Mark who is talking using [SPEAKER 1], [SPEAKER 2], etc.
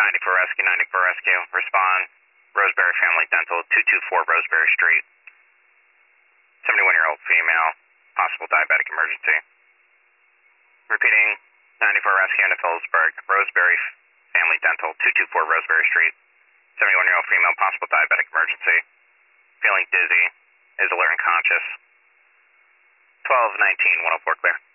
[SPEAKER 1] 94 Rescue, 94 Rescue. Respond. Roseberry Family Dental, 224 Roseberry Street. 71-year-old female, possible diabetic emergency. Repeating, 94 Rescue into Phillipsburg, Roseberry Family Dental, 224 Roseberry Street. 71-year-old female, possible diabetic emergency. Feeling dizzy, is alert and conscious. 1219, 104 clear.